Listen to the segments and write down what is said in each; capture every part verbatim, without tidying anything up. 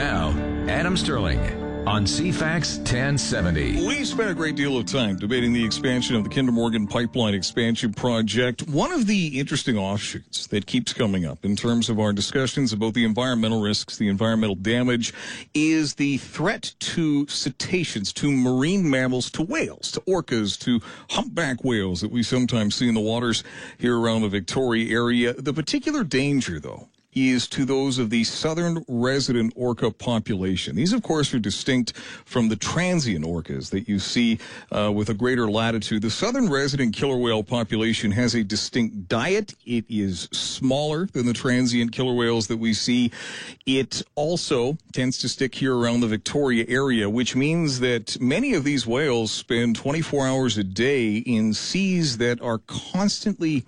Now, Adam Sterling on C FAX ten seventy. We spent a great deal of time debating the expansion of the Kinder Morgan Pipeline Expansion Project. One of the interesting offshoots that keeps coming up in terms of our discussions about the environmental risks, the environmental damage, is the threat to cetaceans, to marine mammals, to whales, to orcas, to humpback whales that we sometimes see in the waters here around the Victoria area. The particular danger, though, is to those of the southern resident orca population. These, of course, are distinct from the transient orcas that you see uh, with a greater latitude. The southern resident killer whale population has a distinct diet. It is smaller than the transient killer whales that we see. It also tends to stick here around the Victoria area, which means that many of these whales spend twenty-four hours a day in seas that are constantly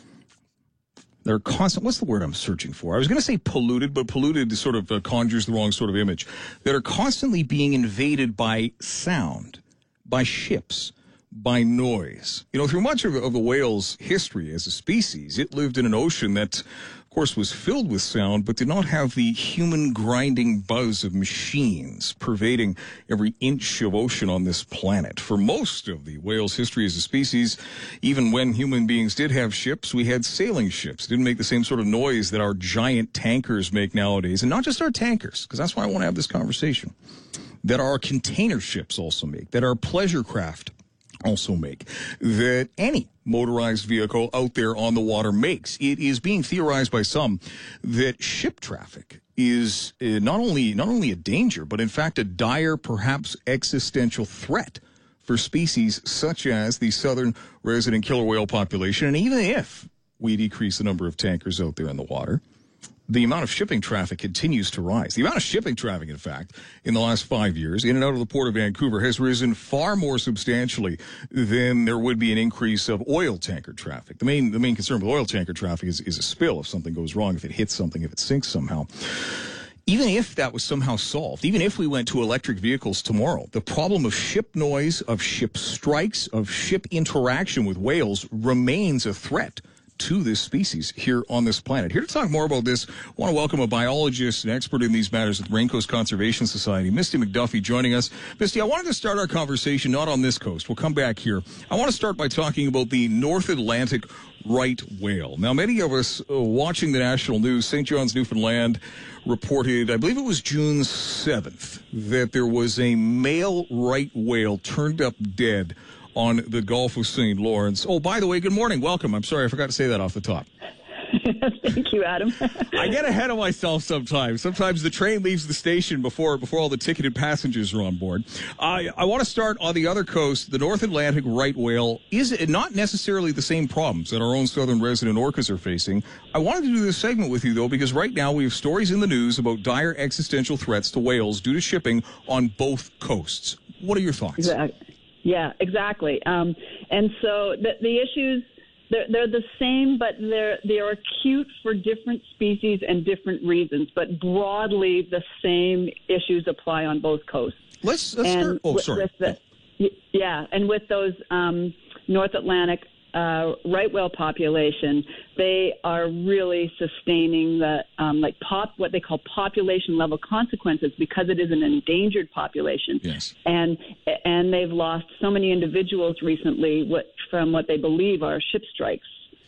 They're constant. What's the word I'm searching for? I was going to say polluted, but polluted sort of uh, conjures the wrong sort of image. That are constantly being invaded by sound, by ships, by noise. You know, through much of, of the whale's history as a species, it lived in an ocean that, of course, was filled with sound, but did not have the human grinding buzz of machines pervading every inch of ocean on this planet. For most of the whale's history as a species, even when human beings did have ships, we had sailing ships. It didn't make the same sort of noise that our giant tankers make nowadays. And not just our tankers, because that's why I want to have this conversation, that our container ships also make, that our pleasure craft also make, that any motorized vehicle out there on the water makes. It is being theorized by some that ship traffic is uh, not only not only a danger, but in fact a dire, perhaps existential threat for species such as the southern resident killer whale population. And even if we decrease the number of tankers out there in the water, the amount of shipping traffic continues to rise. The amount of shipping traffic, in fact, in the last five years, in and out of the Port of Vancouver, has risen far more substantially than there would be an increase of oil tanker traffic. The main the main concern with oil tanker traffic is, is a spill if something goes wrong, if it hits something, if it sinks somehow. Even if that was somehow solved, even if we went to electric vehicles tomorrow, the problem of ship noise, of ship strikes, of ship interaction with whales remains a threat to this species here on this planet. Here to talk more about this, I want to welcome a biologist and expert in these matters at the Raincoast Conservation Society, Misty McDuffie, joining us. Misty, I wanted to start our conversation not on this coast. We'll come back here. I want to start by talking about the North Atlantic right whale. Now, many of us uh, watching the national news, Saint John's, Newfoundland, reported, I believe it was June seventh, that there was a male right whale turned up dead on the Gulf of Saint Lawrence. Oh, by the way, good morning. Welcome. I'm sorry, I forgot to say that off the top. Thank you, Adam. I get ahead of myself sometimes. Sometimes the train leaves the station before before all the ticketed passengers are on board. I, I want to start on the other coast. The North Atlantic right whale is not necessarily the same problems that our own southern resident orcas are facing. I wanted to do this segment with you, though, because right now we have stories in the news about dire existential threats to whales due to shipping on both coasts. What are your thoughts? Exactly. Yeah, exactly. Um, and so the, the issues, they're, they're the same, but they're they're acute for different species and different reasons. But broadly, the same issues apply on both coasts. Let's, let's and start. Oh, with, sorry. With the, yeah, and with those um, North Atlantic uh, right whale population, they are really sustaining the um, like pop what they call population level consequences because it is an endangered population. Yes. And and they've lost so many individuals recently what, from what they believe are ship strikes.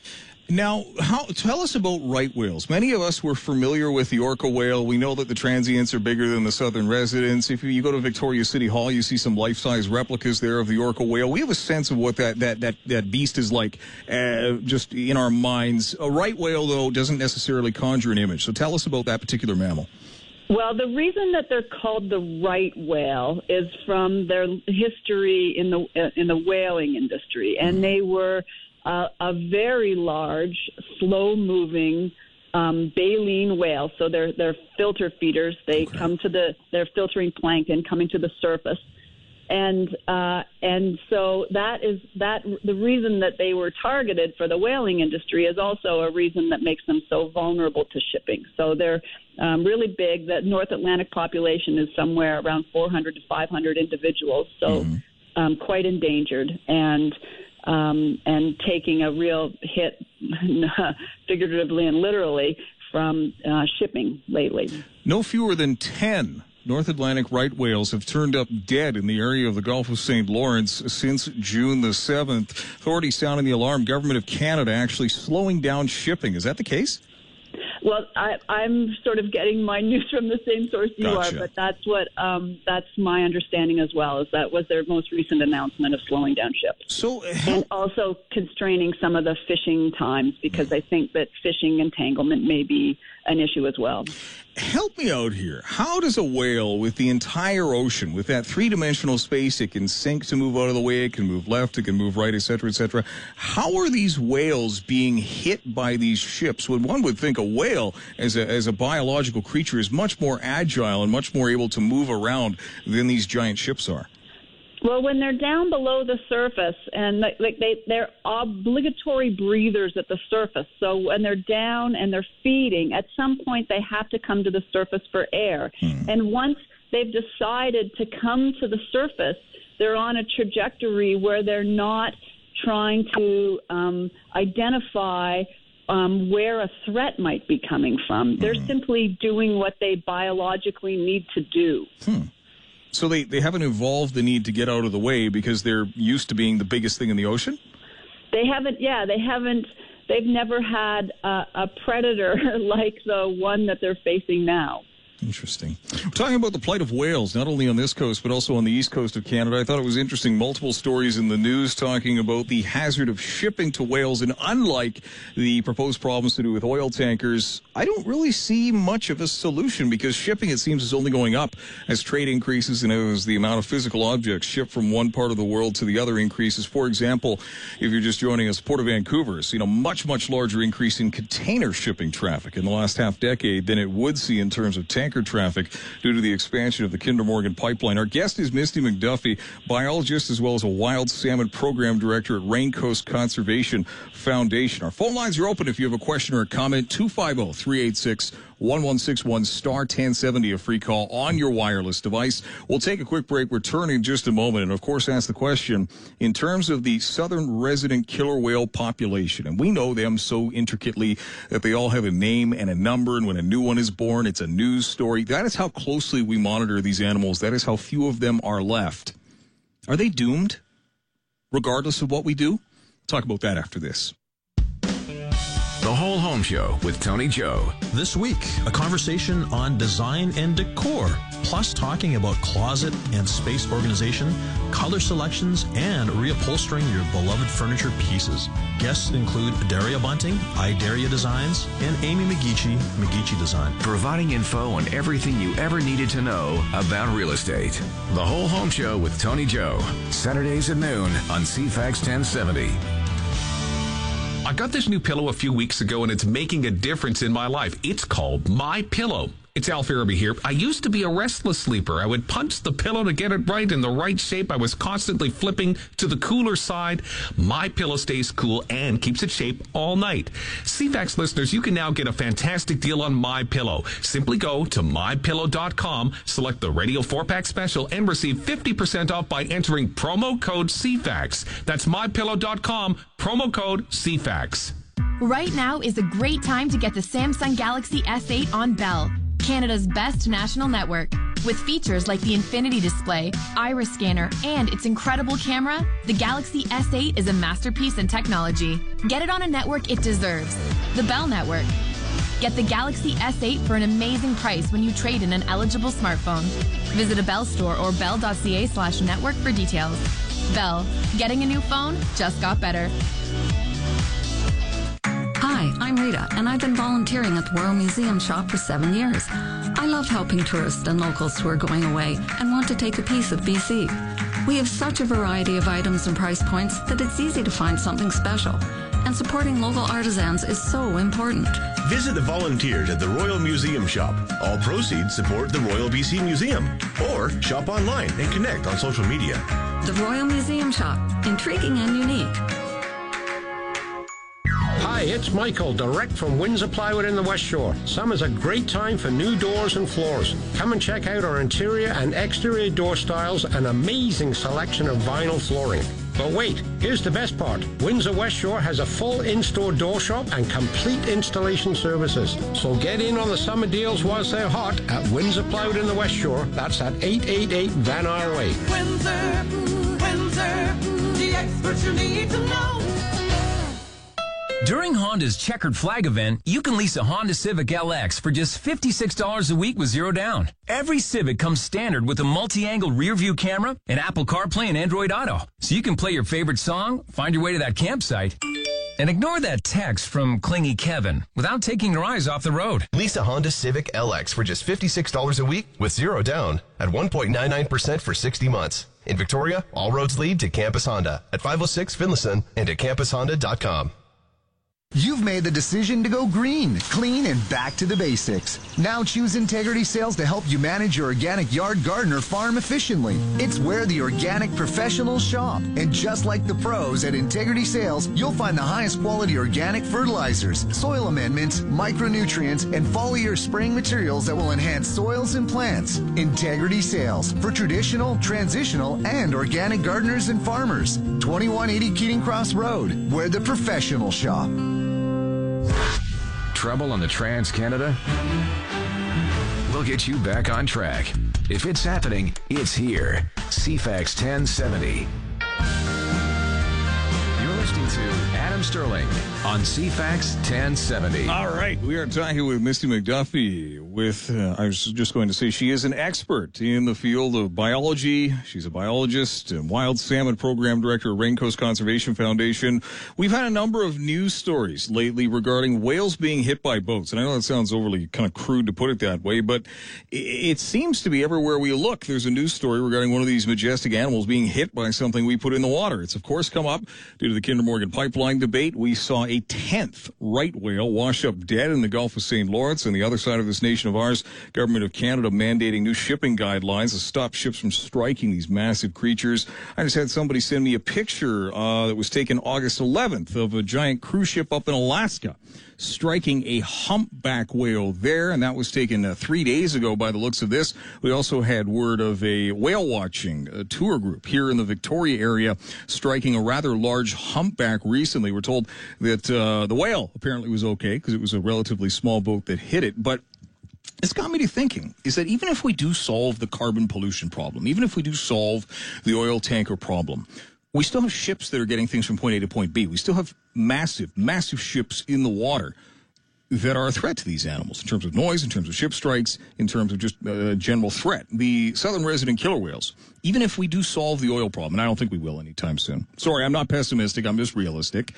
Now, how, tell us about right whales. Many of us were familiar with the orca whale. We know that the transients are bigger than the southern residents. If you go to Victoria City Hall, you see some life-size replicas there of the orca whale. We have a sense of what that that that, that beast is like uh, just in our minds. A right whale, though, doesn't necessarily conjure an image. So tell us about that particular mammal. Well, the reason that they're called the right whale is from their history in the uh, in the whaling industry, and they were Uh, a very large, slow-moving um, baleen whale. So they're they're filter feeders. They okay. come to the they're filtering plankton coming to the surface, and uh, and so that is that the reason that they were targeted for the whaling industry is also a reason that makes them so vulnerable to shipping. So they're um, really big. The North Atlantic population is somewhere around four hundred to five hundred individuals. So mm-hmm. um, quite endangered and. Um, and taking a real hit, figuratively and literally, from uh, shipping lately. No fewer than ten North Atlantic right whales have turned up dead in the area of the Gulf of Saint Lawrence since June the seventh. Authorities sounding the alarm. Government of Canada actually slowing down shipping. Is that the case? Well, I, I'm sort of getting my news from the same source you Gotcha. are, but that's what um, that's my understanding as well. Is that was their most recent announcement of slowing down ships, So, and also constraining some of the fishing times because I think that fishing entanglement may be an issue as well. help me out here. How does a whale with the entire ocean, with that three-dimensional space, it can sink to move out of the way, it can move left, it can move right, et cetera, et cetera. How are these whales being hit by these ships when one would think a whale as a, as a biological creature is much more agile and much more able to move around than these giant ships are? Well, when they're down below the surface, and like, like they, they're obligatory breathers at the surface. So when they're down and they're feeding, at some point they have to come to the surface for air. Hmm. And once they've decided to come to the surface, they're on a trajectory where they're not trying to um, identify um, where a threat might be coming from. They're hmm. simply doing what they biologically need to do. Hmm. So they, they haven't evolved the need to get out of the way because they're used to being the biggest thing in the ocean? They haven't, yeah, they haven't, they've never had a, a predator like the one that they're facing now. Interesting. We're talking about the plight of whales, not only on this coast, but also on the east coast of Canada. I thought it was interesting. Multiple stories in the news talking about the hazard of shipping to whales. And unlike the proposed problems to do with oil tankers, I don't really see much of a solution because shipping, it seems, is only going up as trade increases and as the amount of physical objects shipped from one part of the world to the other increases. For example, if you're just joining us, Port of Vancouver has seen a much, much larger increase in container shipping traffic in the last half decade than it would see in terms of tanker traffic due to the expansion of the Kinder Morgan pipeline. Our guest is Misty McDuffie, biologist as well as a wild salmon program director at Raincoast Conservation Foundation. Our phone lines are open if you have a question or a comment. two five zero, three eight six, one one six one, star ten seventy, a free call on your wireless device. We'll take a quick break, return in just a moment, and of course ask the question in terms of the southern resident killer whale population. And we know them so intricately that they all have a name and a number, and when a new one is born, it's a news story. That is how closely we monitor these animals. That is how few of them are left. Are they doomed, regardless of what we do? Talk about that after this. The Whole Home Show with Tony Joe. This week, a conversation on design and decor, plus talking about closet and space organization, color selections, and reupholstering your beloved furniture pieces. Guests include Daria Bunting, iDaria Designs, and Amy McGeechee, McGeechee Design. Providing info on everything you ever needed to know about real estate. The Whole Home Show with Tony Joe. Saturdays at noon on C FAX ten seventy. I got this new pillow a few weeks ago, and it's making a difference in my life. It's called My Pillow. It's Al Farabee here. I used to be a restless sleeper. I would punch the pillow to get it right in the right shape. I was constantly flipping to the cooler side. My Pillow stays cool and keeps its shape all night. C FAX listeners, you can now get a fantastic deal on My Pillow. Simply go to my pillow dot com, select the Radio four pack special, and receive fifty percent off by entering promo code C FAX. That's my pillow dot com, promo code C FAX. Right now is a great time to get the Samsung Galaxy S eight on Bell, Canada's best national network. With features like the Infinity Display, Iris Scanner, and its incredible camera, the Galaxy S eight is a masterpiece in technology. Get it on a network it deserves, the Bell Network. Get the Galaxy S eight for an amazing price when you trade in an eligible smartphone. Visit a Bell store or bell.ca slash network for details. Bell, getting a new phone just got better. Hi, I'm Rita, and I've been volunteering at the Royal Museum Shop for seven years. I love helping tourists and locals who are going away and want to take a piece of B C. We have such a variety of items and price points that it's easy to find something special. And supporting local artisans is so important. Visit the volunteers at the Royal Museum Shop. All proceeds support the Royal B C Museum. Or shop online and connect on social media. The Royal Museum Shop. Intriguing and unique. Hi, it's Michael, direct from Windsor Plywood in the West Shore. Summer's a great time for new doors and floors. Come and check out our interior and exterior door styles and amazing selection of vinyl flooring. But wait, here's the best part. Windsor West Shore has a full in-store door shop and complete installation services. So get in on the summer deals whilst they're hot at Windsor Plywood in the West Shore. That's at eight eighty-eight Van Isle Way. Windsor, Windsor, the experts you need to know. During Honda's Checkered Flag event, you can lease a Honda Civic L X for just fifty-six dollars a week with zero down. Every Civic comes standard with a multi-angle rear-view camera and Apple CarPlay and Android Auto. So you can play your favorite song, find your way to that campsite, and ignore that text from Clingy Kevin without taking your eyes off the road. Lease a Honda Civic L X for just fifty-six dollars a week with zero down at one point nine nine percent for sixty months. In Victoria, all roads lead to Campus Honda at five oh six Finlayson and at campus honda dot com. You've made the decision to go green, clean, and back to the basics. Now choose Integrity Sales to help you manage your organic yard, garden, or farm efficiently. It's where the organic professionals shop. And just like the pros at Integrity Sales, you'll find the highest quality organic fertilizers, soil amendments, micronutrients, and foliar spraying materials that will enhance soils and plants. Integrity Sales for traditional, transitional, and organic gardeners and farmers. twenty-one eighty Keating Cross Road, where the professionals shop. Trouble on the Trans-Canada? We'll get you back on track. If it's happening, it's here. C FAX ten seventy. You're listening to Adam Sterling on C FAX ten seventy. All right, we are talking with Misty McDuffie. With, uh, I was just going to say, she is an expert in the field of biology. She's a biologist and wild salmon program director at Raincoast Conservation Foundation. We've had a number of news stories lately regarding whales being hit by boats. And I know that sounds overly kind of crude to put it that way, but it seems to be everywhere we look. There's a news story regarding one of these majestic animals being hit by something we put in the water. It's, of course, come up due to the Kinder Morgan pipeline debate. We saw a tenth right whale wash up dead in the Gulf of Saint Lawrence. On the other side of this nation of ours, Government of Canada mandating new shipping guidelines to stop ships from striking these massive creatures. I just had somebody send me a picture uh, that was taken August eleventh of a giant cruise ship up in Alaska striking a humpback whale there, and that was taken uh, three days ago by the looks of this. We also had word of a whale watching a tour group here in the Victoria area striking a rather large humpback recently. We're told that uh, the whale apparently was okay because it was a relatively small boat that hit it, but it's got me to thinking, is that even if we do solve the carbon pollution problem, even if we do solve the oil tanker problem, we still have ships that are getting things from point A to point B. We still have massive, massive ships in the water that are a threat to these animals in terms of noise, in terms of ship strikes, in terms of just uh, general threat. The southern resident killer whales, even if we do solve the oil problem, and I don't think we will anytime soon. Sorry, I'm not pessimistic, I'm just realistic.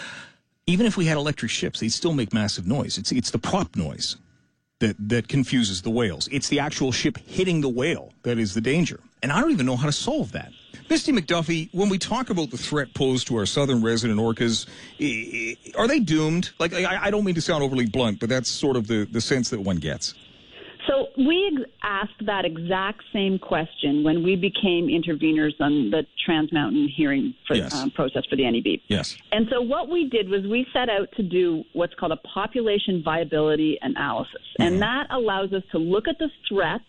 Even if we had electric ships, they'd still make massive noise. It's, it's the prop noise that, that confuses the whales. It's the actual ship hitting the whale that is the danger. And I don't even know how to solve that. Misty McDuffie, when we talk about the threat posed to our southern resident orcas, are they doomed? Like, I, I don't mean to sound overly blunt, but that's sort of the, the sense that one gets. So we ex- asked that exact same question when we became interveners on the Trans Mountain hearing for, yes. um, process for the N E B. Yes. And so what we did was we set out to do what's called a population viability analysis. Mm-hmm. And that allows us to look at the threats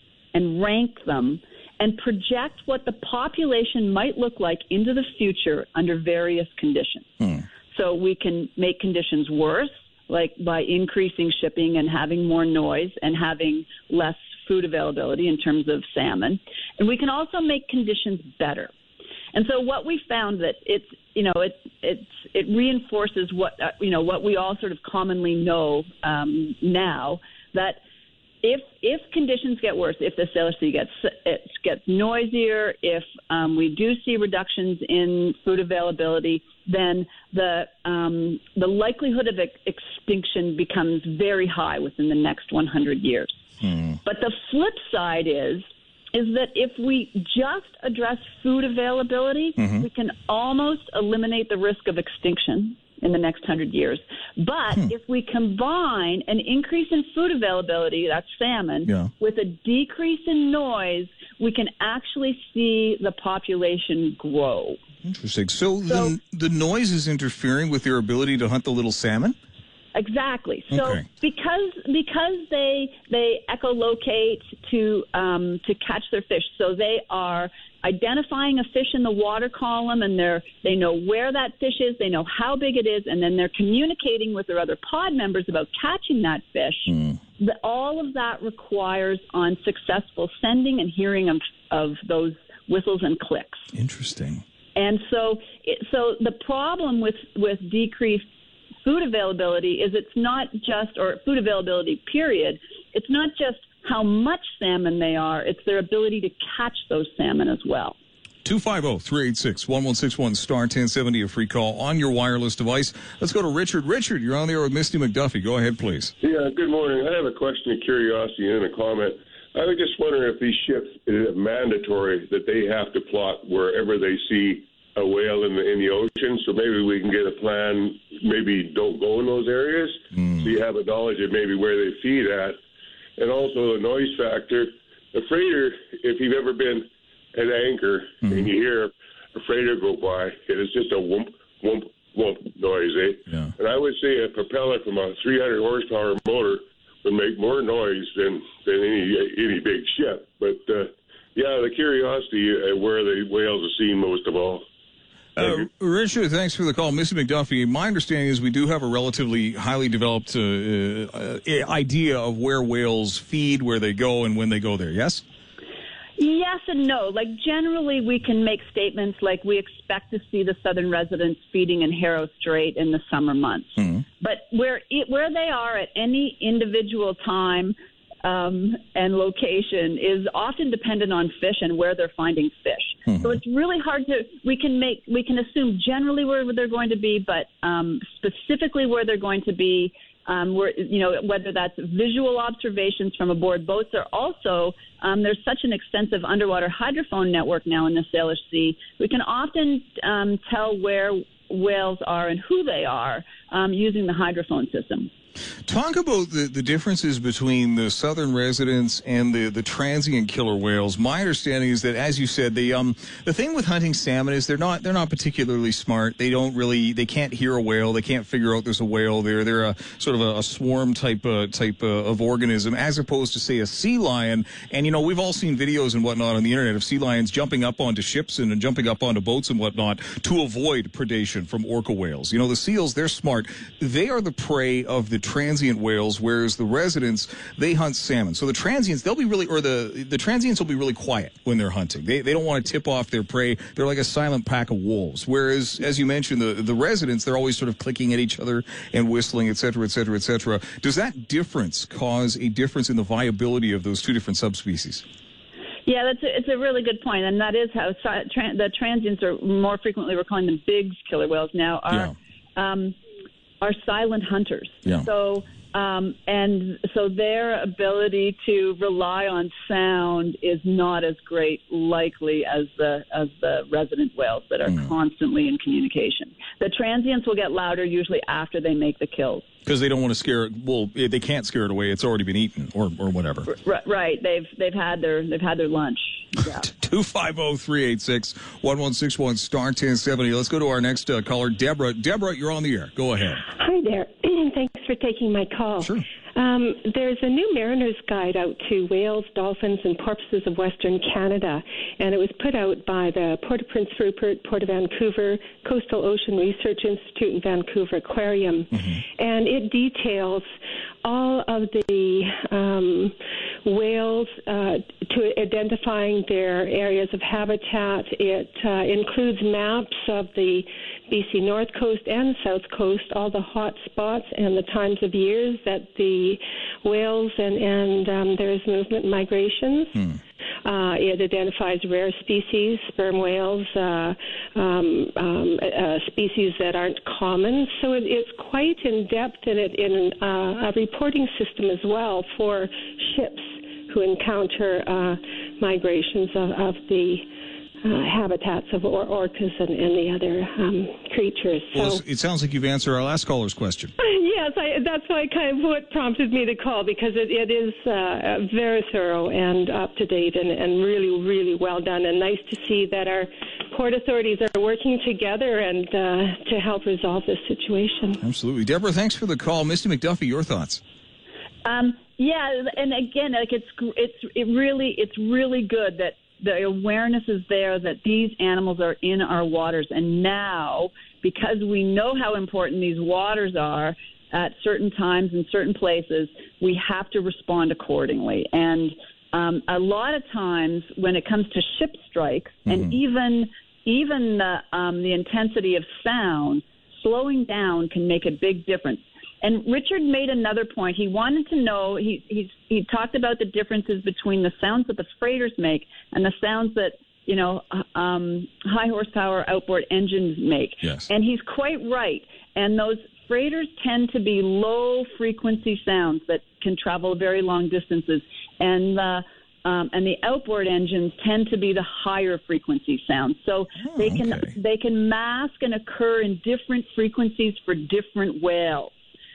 and rank them and project what the population might look like into the future under various conditions. Hmm. So we can make conditions worse, like by increasing shipping and having more noise and having less food availability in terms of salmon. And we can also make conditions better. And so what we found that it's, you know, it, it's, it reinforces what, uh, you know, what we all sort of commonly know um, now, that If if conditions get worse, if the sailor sea gets it gets noisier, if um, we do see reductions in food availability, then the um, the likelihood of ex- extinction becomes very high within the next one hundred years. Hmm. But the flip side is is that if we just address food availability, mm-hmm. we can almost eliminate the risk of extinction in the next hundred years. But hmm. if we combine an increase in food availability, that's salmon, yeah. with a decrease in noise, we can actually see the population grow. Interesting. So, so the, the noise is interfering with their ability to hunt the little salmon? Exactly. So Okay. because because they they echolocate to um, to catch their fish, so they are identifying a fish in the water column, and they're they know where that fish is, they know how big it is, and then they're communicating with their other pod members about catching that fish. Mm. The, all of that requires on successful sending and hearing of of those whistles and clicks. Interesting. And so, it, so the problem with with decreased food availability is it's not just, or food availability period, it's not just how much salmon they are, it's their ability to catch those salmon as well. two five zero, three eight six, one one six one, star ten seventy, a free call on your wireless device. Let's go to Richard. Richard, you're on the air with Misty McDuffie. Go ahead, please. Yeah, good morning. I have a question of curiosity and a comment. I was just wondering if these ships, is it mandatory that they have to plot wherever they see a whale in the in the ocean, so maybe we can get a plan, maybe don't go in those areas, mm. so you have a knowledge of maybe where they feed at. And also the noise factor. A freighter, if you've ever been at anchor mm. and you hear a freighter go by, it is just a whoomp, whoomp, whoomp noise, eh? Yeah. And I would say a propeller from a three hundred horsepower motor would make more noise than, than any any big ship. But, uh, yeah, the curiosity uh, where the whales are seen most of all. Uh, Richard, thanks for the call. Missus McDuffie, my understanding is we do have a relatively highly developed uh, uh, idea of where whales feed, where they go, and when they go there, yes? Yes and no. Like, generally, we can make statements like we expect to see the southern residents feeding in Harrow Strait in the summer months. Mm-hmm. But where it, where they are at any individual time um, and location is often dependent on fish and where they're finding fish. Mm-hmm. So it's really hard to, we can make, we can assume generally where they're going to be, but um, specifically where they're going to be, um, where, you know, whether that's visual observations from aboard boats or also um, there's such an extensive underwater hydrophone network now in the Salish Sea, we can often um, tell where whales are and who they are um, using the hydrophone system. Talk about the, the differences between the southern residents and the, the transient killer whales. My understanding is that, as you said, the um the thing with hunting salmon is they're not they're not particularly smart. They don't really they can't hear a whale. They can't figure out there's a whale there. They're a sort of a, a swarm type uh, type uh, of organism, as opposed to, say, a sea lion. And you know, we've all seen videos and whatnot on the internet of sea lions jumping up onto ships and, and jumping up onto boats and whatnot to avoid predation from orca whales. You know, the seals, they're smart. They are the prey of the transient whales, whereas the residents, they hunt salmon. So the transients, they'll be really, or the the transients will be really quiet when they're hunting. They they don't want to tip off their prey. They're like a silent pack of wolves. Whereas, as you mentioned, the the residents, they're always sort of clicking at each other and whistling, et cetera, et cetera, et cetera. Does that difference cause a difference in the viability of those two different subspecies? Yeah, that's a, it's a really good point, and that is how si- tra- the transients are more frequently, we're calling them Biggs killer whales now, are yeah. um, are silent hunters. Yeah. So. Um, and so their ability to rely on sound is not as great likely as the as the resident whales that are mm. constantly in communication. The transients will get louder usually after they make the kills. Because they don't want to scare it. Well, they can't scare it away. It's already been eaten, or or whatever. Right, right. They've they've had their they've had their lunch. Yeah. Two five zero three eight six one one six one star ten seventy. Let's go to our next uh, caller, Deborah. Deborah, you're on the air. Go ahead. Hi there. Thanks for taking my call. Sure. Um, there's a new mariner's guide out to whales, dolphins, and porpoises of Western Canada, and it was put out by the Port of Prince Rupert, Port of Vancouver, Coastal Ocean Research Institute, and Vancouver Aquarium. Mm-hmm. And it details all of the um, whales uh, to identifying their areas of habitat. It uh, includes maps of the B C North Coast and South Coast, all the hot spots and the times of years that the whales and, and um, there's movement and migrations. Hmm. Uh, it identifies rare species, sperm whales, uh, um, um, uh, species that aren't common. So it, it's quite in-depth in, it, in uh, a reporting system as well for ships who encounter uh, migrations of, of the Uh, habitats of or- orcas and, and the other um, creatures. So, well, so, it sounds like you've answered our last caller's question. Yeah, Yes, I, that's why kind of what prompted me to call, because it, it is uh, very thorough and up to date and, and really, really well done. And nice to see that our port authorities are working together and uh, to help resolve this situation. Absolutely. Deborah, thanks for the call. Misty McDuffie, your thoughts? Um, yeah, and again, like it's it's it really it's really good that the awareness is there that these animals are in our waters, and now because we know how important these waters are at certain times in certain places, we have to respond accordingly. And um, a lot of times when it comes to ship strikes, mm-hmm. and even even the um, the intensity of sound, slowing down can make a big difference. And Richard made another point. He wanted to know, he, he, he talked about the differences between the sounds that the freighters make and the sounds that, you know, um, high horsepower outboard engines make. Yes. And he's quite right. And those freighters tend to be low frequency sounds that can travel very long distances. And the Um, and the outboard engines tend to be the higher frequency sounds. So oh, they can okay. they can mask and occur in different frequencies for different whales.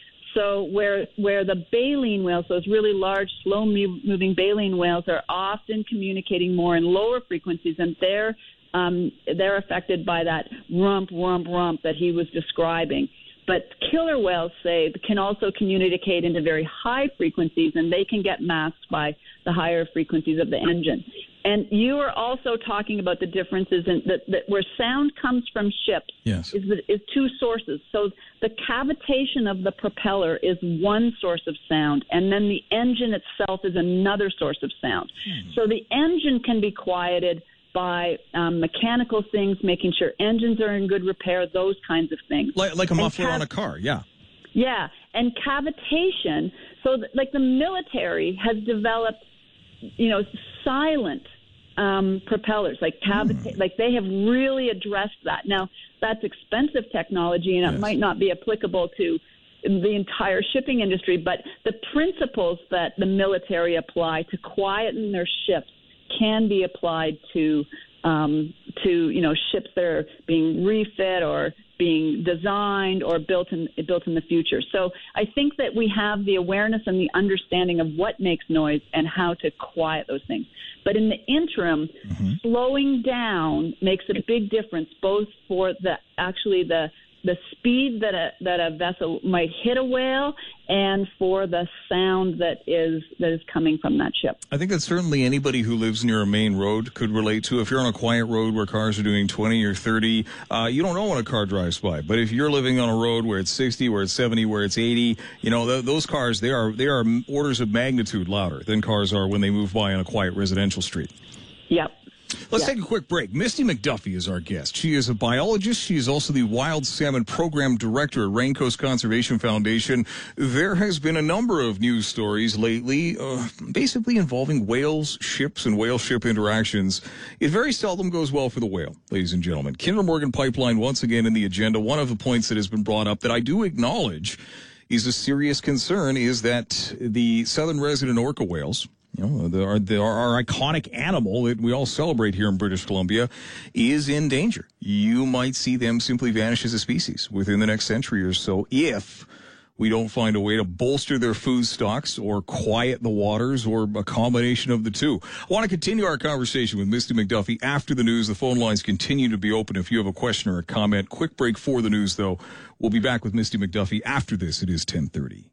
So where where the baleen whales, those really large, slow-moving baleen whales, are often communicating more in lower frequencies, and they're um, they're affected by that rump, rump, rump that he was describing. But killer whales, say, can also communicate into very high frequencies, and they can get masked by the higher frequencies of the engine. And you are also talking about the differences in that, that where sound comes from ships yes. is, is two sources. So the cavitation of the propeller is one source of sound, and then the engine itself is another source of sound. Hmm. So the engine can be quieted by um, mechanical things, making sure engines are in good repair, those kinds of things. Like, like a muffler cav- on a car, yeah. Yeah, and cavitation, so th- like the military has developed, you know, silent um, propellers, like cavita- mm. like they have really addressed that. Now, that's expensive technology, and it yes. might not be applicable to the entire shipping industry, but the principles that the military apply to quieten their ships can be applied to um, to you know ships that are being refit or being designed or built in built in the future. So I think that we have the awareness and the understanding of what makes noise and how to quiet those things. But in the interim, mm-hmm. slowing down makes a big difference, both for the actually the the speed that a that a vessel might hit a whale, and for the sound that is that is coming from that ship. I think that certainly anybody who lives near a main road could relate to. If you're on a quiet road where cars are doing twenty or thirty, uh, you don't know when a car drives by. But if you're living on a road where it's sixty, where it's seventy, where it's eighty, you know, th- those cars, they are they are orders of magnitude louder than cars are when they move by on a quiet residential street. Yep. Let's yeah. take a quick break. Misty McDuffie is our guest. She is a biologist. She is also the Wild Salmon Program Director at Raincoast Conservation Foundation. There has been a number of news stories lately, uh, basically involving whales, ships, and whale ship interactions. It very seldom goes well for the whale, ladies and gentlemen. Kinder Morgan Pipeline, once again in the agenda. One of the points that has been brought up that I do acknowledge is a serious concern is that the southern resident orca whales, you know, the, our, the, our iconic animal that we all celebrate here in British Columbia, is in danger. You might see them simply vanish as a species within the next century or so if we don't find a way to bolster their food stocks or quiet the waters or a combination of the two. I want to continue our conversation with Misty McDuffie after the news. The phone lines continue to be open if you have a question or a comment. Quick break for the news, though. We'll be back with Misty McDuffie after this. It is ten thirty.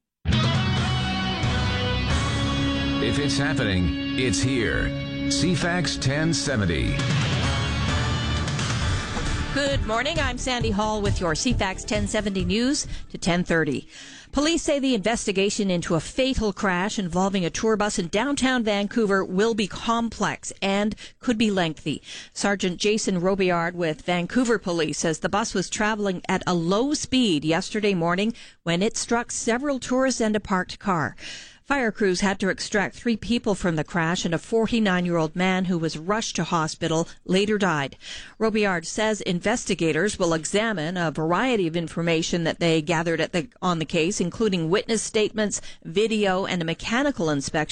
If it's happening, it's here. C FAX ten seventy. Good morning. I'm Sandy Hall with your C FAX ten seventy news to ten thirty. Police say the investigation into a fatal crash involving a tour bus in downtown Vancouver will be complex and could be lengthy. Sergeant Jason Robillard with Vancouver Police says the bus was traveling at a low speed yesterday morning when it struck several tourists and a parked car. Fire crews had to extract three people from the crash, and a forty-nine-year-old man who was rushed to hospital later died. Robillard says investigators will examine a variety of information that they gathered at the, on the case, including witness statements, video, and a mechanical inspection,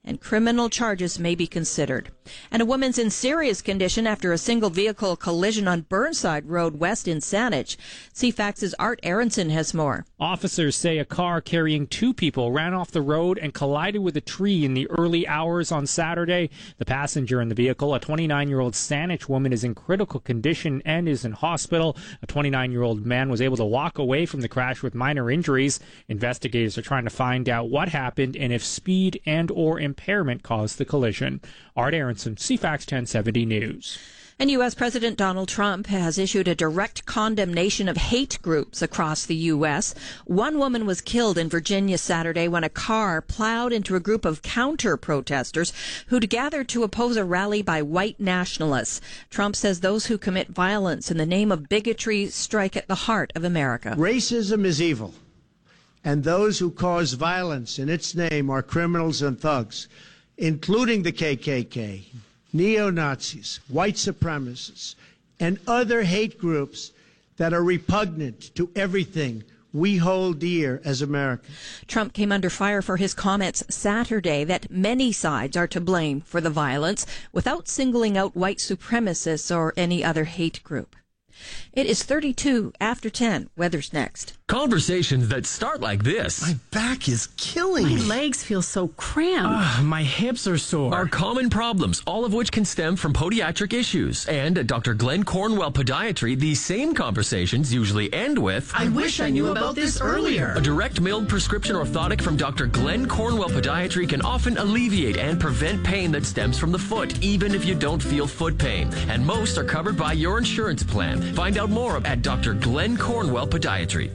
and criminal charges may be considered. And a woman's in serious condition after a single vehicle collision on Burnside Road West in Saanich. C FAX's Art Aronson has more. Officers say a car carrying two people ran off the road and collided with a tree in the early hours on Saturday. The passenger in the vehicle, a twenty-nine-year-old Saanich woman, is in critical condition and is in hospital. A twenty-nine-year-old man was able to walk away from the crash with minor injuries. Investigators are trying to find out what happened and if speed and or impairment caused the collision. Art Aronson, C FAX ten seventy News. And U S. President Donald Trump has issued a direct condemnation of hate groups across the U S. One woman was killed in Virginia Saturday when a car plowed into a group of counter-protesters who'd gathered to oppose a rally by white nationalists. Trump says those who commit violence in the name of bigotry strike at the heart of America. Racism is evil, and those who cause violence in its name are criminals and thugs, including the K K K. Neo-Nazis, white supremacists, and other hate groups that are repugnant to everything we hold dear as Americans. Trump came under fire for his comments Saturday that many sides are to blame for the violence without singling out white supremacists or any other hate group. It is thirty-two after ten. Weather's next. Conversations that start like this. My back is killing me. My legs feel so cramped. Uh, my hips are sore. Are common problems, all of which can stem from podiatric issues. And at Doctor Glenn Cornwell Podiatry, these same conversations usually end with, I wish I knew about this earlier. A direct mailed prescription orthotic from Doctor Glenn Cornwell Podiatry can often alleviate and prevent pain that stems from the foot, even if you don't feel foot pain. And most are covered by your insurance plan. Find out more at Doctor Glenn Cornwell Podiatry.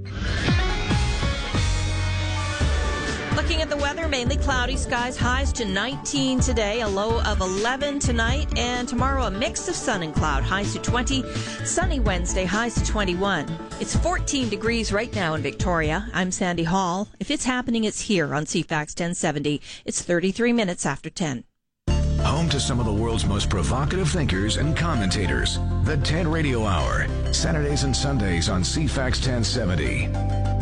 Looking at the weather, mainly cloudy skies, highs to nineteen today, a low of eleven tonight, and tomorrow a mix of sun and cloud, highs to twenty. Sunny Wednesday, highs to twenty-one. It's fourteen degrees right now in Victoria. I'm Sandy Hall. If it's happening, it's here on C FAX ten seventy. It's thirty-three minutes after ten. Home to some of the world's most provocative thinkers and commentators. The TED Radio Hour, Saturdays and Sundays on C FAX ten seventy.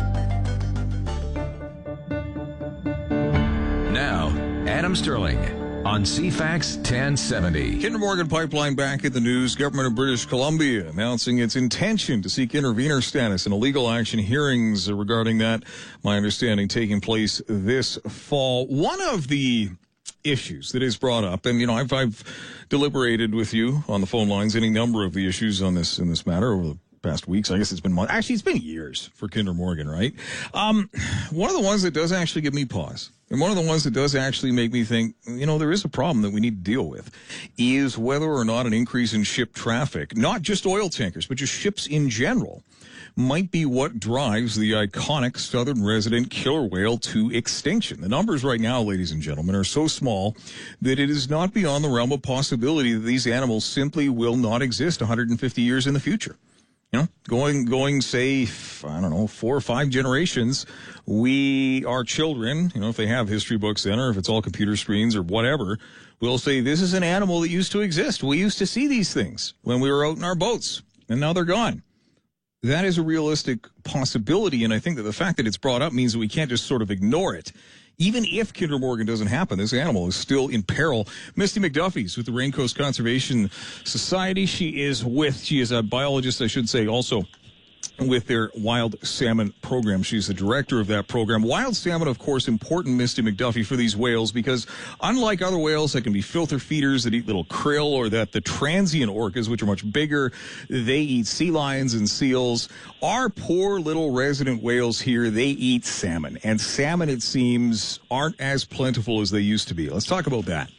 Now, Adam Sterling on C FAX ten seventy. Kinder Morgan Pipeline back in the news. Government of British Columbia announcing its intention to seek intervener status in a legal action hearings regarding that. My understanding taking place this fall. One of the issues that is brought up, and you know, I've, I've deliberated with you on the phone lines any number of the issues on this in this matter over the past weeks. I guess it's been months. Actually, it's been years for Kinder Morgan, right? Um, one of the ones that does actually give me pause, and one of the ones that does actually make me think, you know, there is a problem that we need to deal with, is whether or not an increase in ship traffic, not just oil tankers, but just ships in general, might be what drives the iconic southern resident killer whale to extinction. The numbers right now, ladies and gentlemen, are so small that it is not beyond the realm of possibility that these animals simply will not exist one hundred fifty years in the future. You know, going, going, say, I don't know, four or five generations, we, our children, you know, if they have history books then, or if it's all computer screens or whatever, will say, this is an animal that used to exist. We used to see these things when we were out in our boats, and now they're gone. That is a realistic possibility, and I think that the fact that it's brought up means that we can't just sort of ignore it. Even if Kinder Morgan doesn't happen, this animal is still in peril. Misty McDuffie's with the Rain Coast Conservation Society. She is with, she is a biologist, I should say, also with their wild salmon program. She's the director of that program. Wild salmon, of course, important, Misty McDuffie, for these whales, because unlike other whales that can be filter feeders that eat little krill, or that the transient orcas, which are much bigger, they eat sea lions and seals. Our poor little resident whales here, they eat salmon. And salmon, it seems, aren't as plentiful as they used to be. Let's talk about that.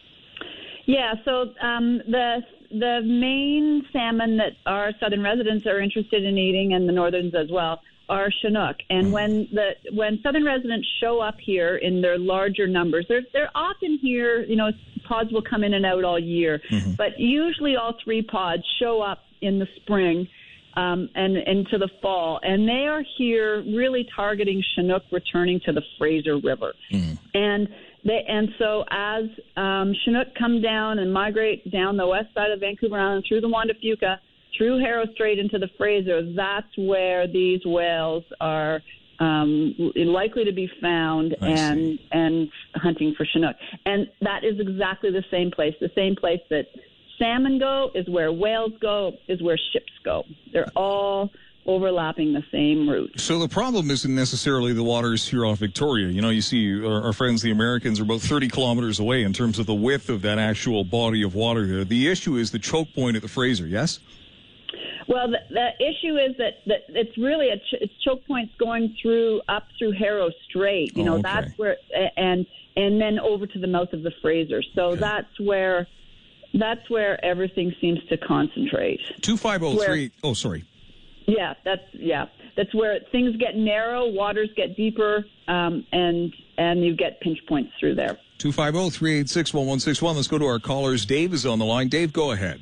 Yeah, so um, the the main salmon that our southern residents are interested in eating, and the northerns as well, are Chinook. And when the when southern residents show up here in their larger numbers, they're they're often here. You know, pods will come in and out all year, mm-hmm. but usually all three pods show up in the spring um, and into the fall, and they are here really targeting Chinook returning to the Fraser River, mm-hmm. and. They, and so as um, Chinook come down and migrate down the west side of Vancouver Island through the Juan de Fuca, through Harrow Strait into the Fraser, that's where these whales are um, likely to be found I and see. and hunting for Chinook. And that is exactly the same place. The same place that salmon go is where whales go, is where ships go. They're all overlapping the same route. So the problem isn't necessarily the waters here off Victoria. You know, you see our, our friends, the Americans, are about thirty kilometers away in terms of the width of that actual body of water there. The issue is the choke point at the Fraser, yes? Well, the, the issue is that, that it's really a ch- it's choke points going through up through Harrow Strait. You Oh, know, okay. that's where and and then over to the mouth of the Fraser. So Okay. that's where that's where everything seems to concentrate. two five oh three. Oh, sorry. Yeah, that's yeah. That's where things get narrow, waters get deeper, um, and and you get pinch points through there. two five zero, three eight six, one one six one. Let's go to our callers. Dave is on the line. Dave, go ahead.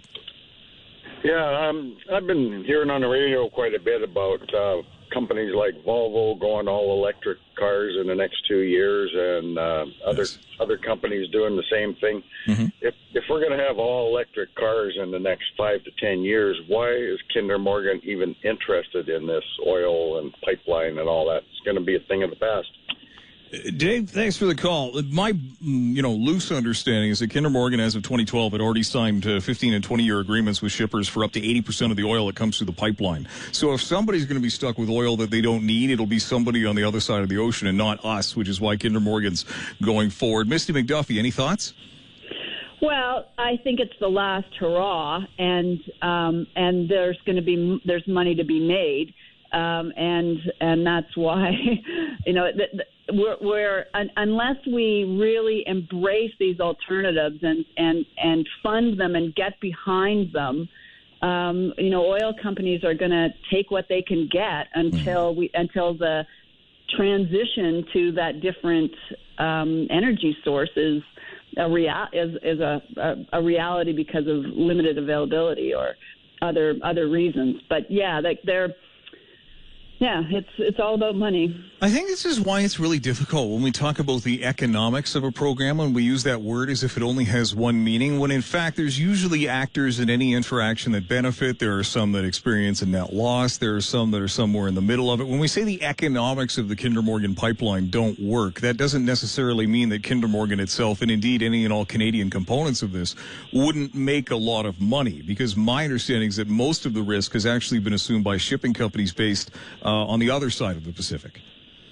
Yeah, um, I've been hearing on the radio quite a bit about uh, companies like Volvo going all electric cars in the next two years, and uh, other Yes. other companies doing the same thing. Mm-hmm. If if we're going to have all electric cars in the next five to ten years, why is Kinder Morgan even interested in this oil and pipeline and all that? It's going to be a thing of the past. Dave, thanks for the call. My, mm, you know, loose understanding is that Kinder Morgan, as of twenty twelve, had already signed uh, fifteen and twenty-year agreements with shippers for up to eighty percent of the oil that comes through the pipeline. So if somebody's going to be stuck with oil that they don't need, it'll be somebody on the other side of the ocean and not us, which is why Kinder Morgan's going forward. Misty McDuffie, any thoughts? Well, I think it's the last hurrah, and um, and there's going to be there's money to be made, um, and and that's why, you know, th- th- we're, we're un- unless we really embrace these alternatives and and and fund them and get behind them, um, you know, oil companies are going to take what they can get until we until the transition to that different um, energy source is a real is is a, a a reality because of limited availability or other other reasons. But yeah, like they're yeah, it's it's all about money. I think this is why it's really difficult when we talk about the economics of a program, and we use that word as if it only has one meaning, when in fact there's usually actors in any interaction that benefit. There are some that experience a net loss. There are some that are somewhere in the middle of it. When we say the economics of the Kinder Morgan pipeline don't work, that doesn't necessarily mean that Kinder Morgan itself, and indeed any and all Canadian components of this, wouldn't make a lot of money, because my understanding is that most of the risk has actually been assumed by shipping companies based uh, on the other side of the Pacific.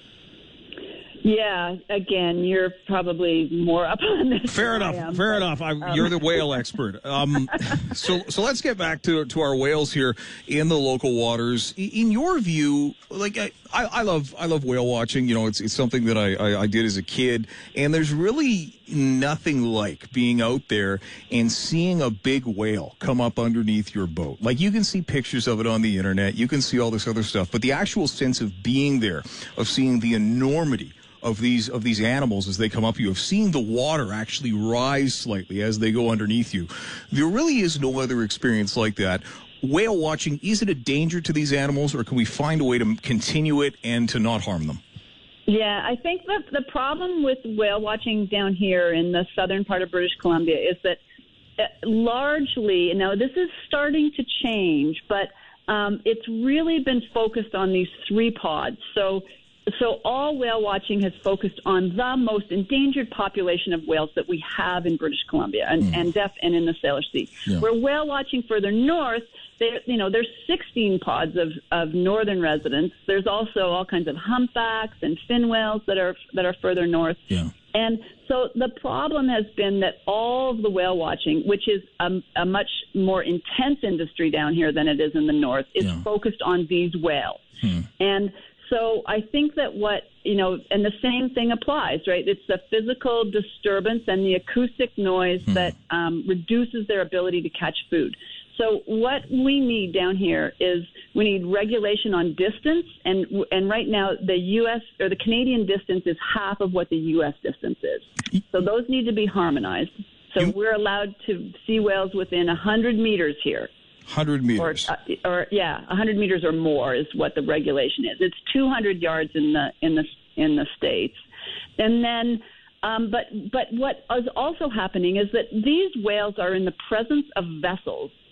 Yeah, again, you're probably more up on this. Fair than I enough. am, Fair but, enough. I, um, you're the whale expert. Um, so, so let's get back to to our whales here in the local waters. In your view, like I, I love I love whale watching. You know, it's it's something that I, I, I did as a kid, and there's really nothing like being out there and seeing a big whale come up underneath your boat. Like, you can see pictures of it on the internet, you can see all this other stuff, but the actual sense of being there, of seeing the enormity of these of these animals as they come up you, of seeing the water actually rise slightly as they go underneath you. There really is no other experience like that. Whale watching, is it a danger to these animals, or can we find a way to continue it and to not harm them? Yeah, I think that the problem with whale watching down here in the southern part of British Columbia is that uh, largely, now this is starting to change, but um, it's really been focused on these three pods. So So all whale watching has focused on the most endangered population of whales that we have in British Columbia and, mm. and Deaf and in the Salish Sea. Yeah. Where whale watching further north, there, you know, there's sixteen pods of, of northern residents. There's also all kinds of humpbacks and fin whales that are that are further north. Yeah. And so the problem has been that all of the whale watching, which is a, a much more intense industry down here than it is in the north, is yeah. focused on these whales. Hmm. And so I think that what, you know, and the same thing applies, right? It's the physical disturbance and the acoustic noise mm. that um, reduces their ability to catch food. So what we need down here is we need regulation on distance, and and right now the U S or the Canadian distance is half of what the U S distance is. So those need to be harmonized. So you, we're allowed to see whales within one hundred meters here. one hundred meters. Or, uh, or yeah, one hundred meters or more is what the regulation is. It's two hundred yards in the in the in the States. And then um, but but what is also happening is that these whales are in the presence of vessels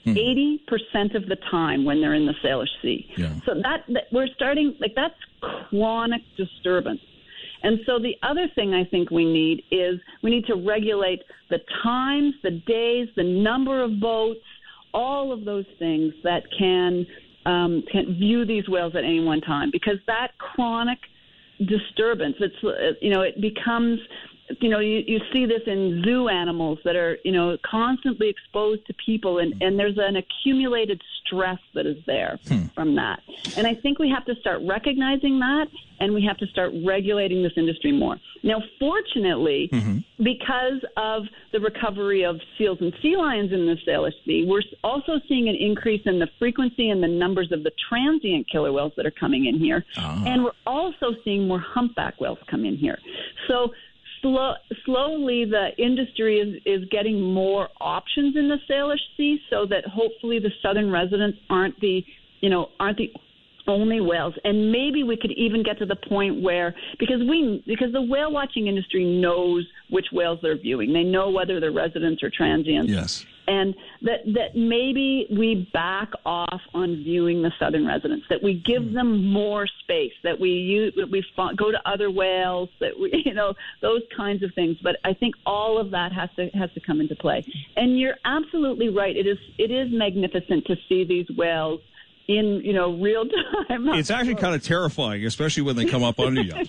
eighty percent of the time when they're in the Salish Sea. Yeah. So that, that we're starting, like that's chronic disturbance. And so the other thing I think we need is we need to regulate the times, the days, the number of boats, all of those things that can, um, can view these whales at any one time, because that chronic disturbance, it's, you know, it becomes, you know, you, you see this in zoo animals that are, you know, constantly exposed to people, and, and there's an accumulated stress that is there hmm. from that. And I think we have to start recognizing that, and we have to start regulating this industry more. Now, fortunately, mm-hmm. because of the recovery of seals and sea lions in the Salish Sea, we're also seeing an increase in the frequency and the numbers of the transient killer whales that are coming in here. Oh. And we're also seeing more humpback whales come in here. So Slow, slowly, the industry is, is getting more options in the Salish Sea, so that hopefully the southern residents aren't the, you know, aren't the only whales. And maybe we could even get to the point where, because we, because the whale watching industry knows which whales they're viewing. They know whether they're residents or transients. Yes. And that, that maybe we back off on viewing the southern residents, that we give them more space, that we use, that we go to other whales, that we, you know, those kinds of things. But I think all of that has to has to come into play. And you're absolutely right. It is it is magnificent to see these whales in, you know, real time. It's actually kind of terrifying, especially when they come up under you.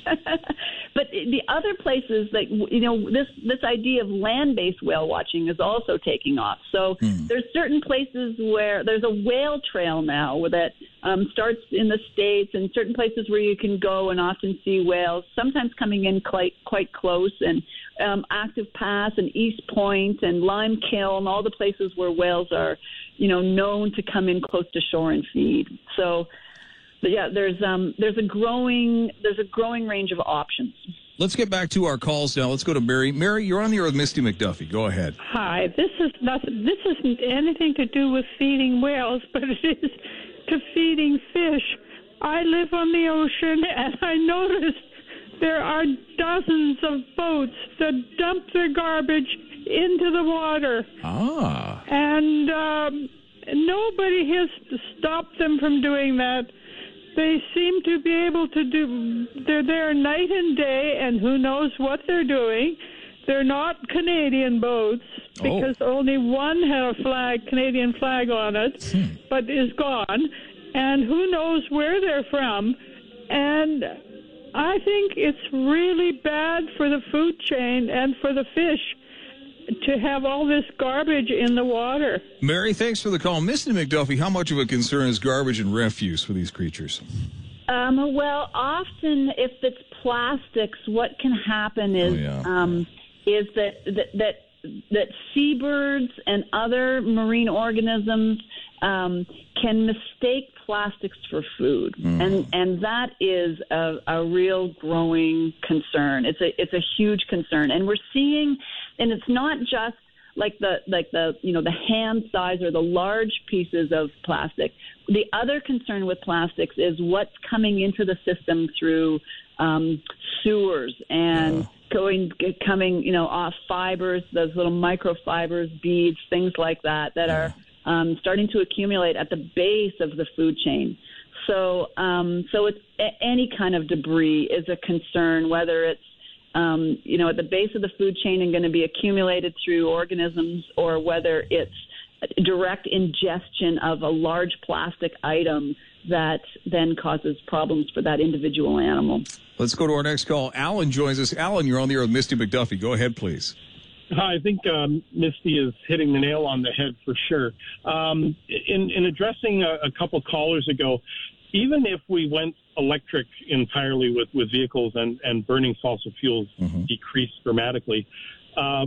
But the other places that, you know, this this idea of land-based whale watching is also taking off. So mm. there's certain places where there's a whale trail now that um, starts in the States, and certain places where you can go and often see whales, sometimes coming in quite, quite close, and um, Active Pass and East Point and Lime Kiln, all the places where whales are, you know, known to come in close to shore and feed. So, but yeah, there's um, there's a growing there's a growing range of options. Let's get back to our calls now. Let's go to Mary. Mary, you're on the air with Misty McDuffie. Go ahead. Hi. This is nothing. This isn't anything to do with feeding whales, but it is to feeding fish. I live on the ocean, and I noticed there are dozens of boats that dump their garbage into the water. Ah. And um, nobody has stopped them from doing that. They seem to be able to do, they're there night and day, and who knows what they're doing. They're not Canadian boats, because oh. only one had a flag, Canadian flag on it, hmm. but is gone. And who knows where they're from. And I think it's really bad for the food chain and for the fish to have all this garbage in the water. Mary, thanks for the call. Misty McDuffie, how much of a concern is garbage and refuse for these creatures? Um, well, often if it's plastics, what can happen is oh, yeah. um, is that, that that that seabirds and other marine organisms um, can mistake plastics for food, mm. and and that is a, a real growing concern. It's a it's a huge concern, and we're seeing. And it's not just like the like the you know the hand size or the large pieces of plastic. The other concern with plastics is what's coming into the system through um, sewers and yeah. going coming you know off fibers, those little microfibers, beads, things like that that yeah. are um, starting to accumulate at the base of the food chain. So um, so it's any kind of debris is a concern, whether it's Um, you know, at the base of the food chain and going to be accumulated through organisms, or whether it's direct ingestion of a large plastic item that then causes problems for that individual animal. Let's go to our next call. Alan joins us. Alan, you're on the air with Misty McDuffie. Go ahead, please. Hi, I think um, Misty is hitting the nail on the head for sure. Um, in, in addressing a, a couple callers ago, even if we went electric entirely with, with vehicles and, and burning fossil fuels mm-hmm. decreased dramatically, uh,